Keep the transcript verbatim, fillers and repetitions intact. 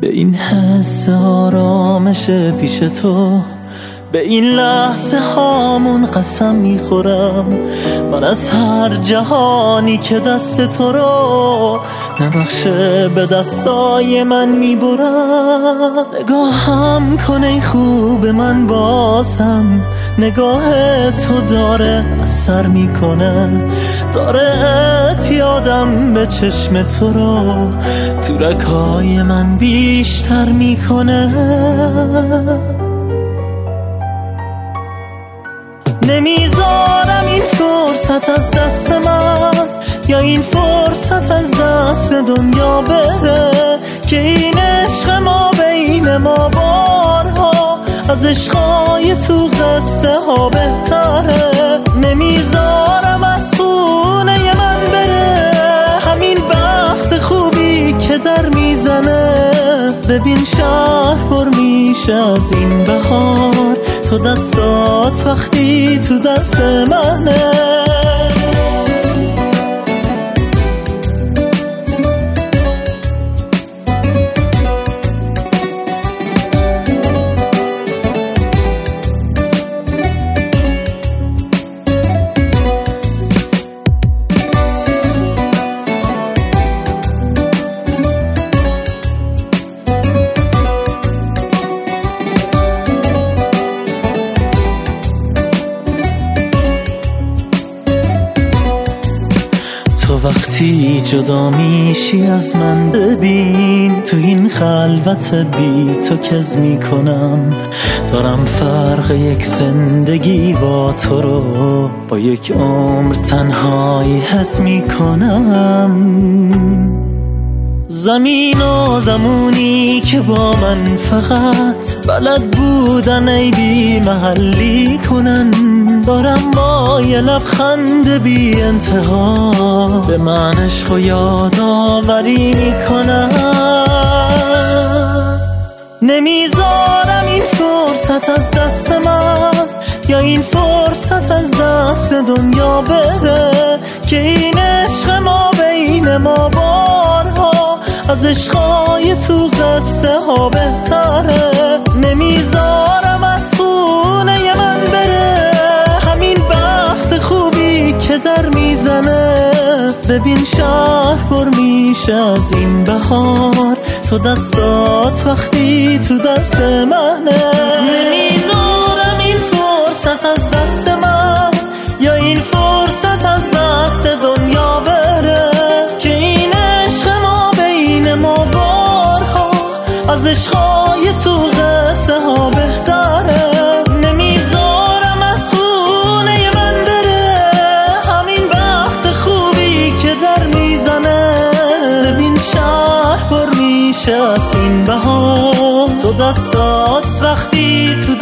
به این حس آرامش پیش تو، به این لحظه هامون قسم میخورم من از هر جهانی که دست تو رو نبخشه به دستای من میبرم. نگاهم کنه خوب من بازم، نگاه تو داره اثر میکنه، داره اعتیادم به چشم تو رو تو رگ‌های من بیشتر میکنه. نمیذارم این فرصت از دست من، یا این فرصت از دست دنیا بره، که این عشق ما بین ما بارها از عشقای تو قصه ها بهتره. نمیذارم از خونه من بره همین بخت خوبی که در میزنه. ببین شهر پر میشه از این بهار، تو دستات وقتی تو دست منه. تو وقتی جدا میشی از من، ببین تو این خلوت بی تو کز میکنم. دارم فرق یک زندگی با تو رو با یک عمر تنهایی حس میکنم. زمین و زمونی که با من فقط بلد بودن ای بی محلی کنن، دارم با یه لبخند بی انتها به من عشق و یادآوری میکنن. نمیذارم این فرصت از دست من، یا این فرصت از دست دنیا بره، که این عشق ما بین ما بارها از عشقای تو قصه ها بهتره. نمیذارم از خونه من بره همین بخت خوبی که در میزنه. ببین شهر پر میشه از این بهار، تو دستات وقتی تو دست منه. نمیذارم این فرصت از دست من، یا این فرصت از دست دنیا بره، که این عشق ما بین ما بارها از عشقای تو قصه ها بهتره. نمیذارم از خونه من بره همین وقت خوبی که در میزنه. ببین شهر پر میشه از این بهار، تو دستات وقتی تو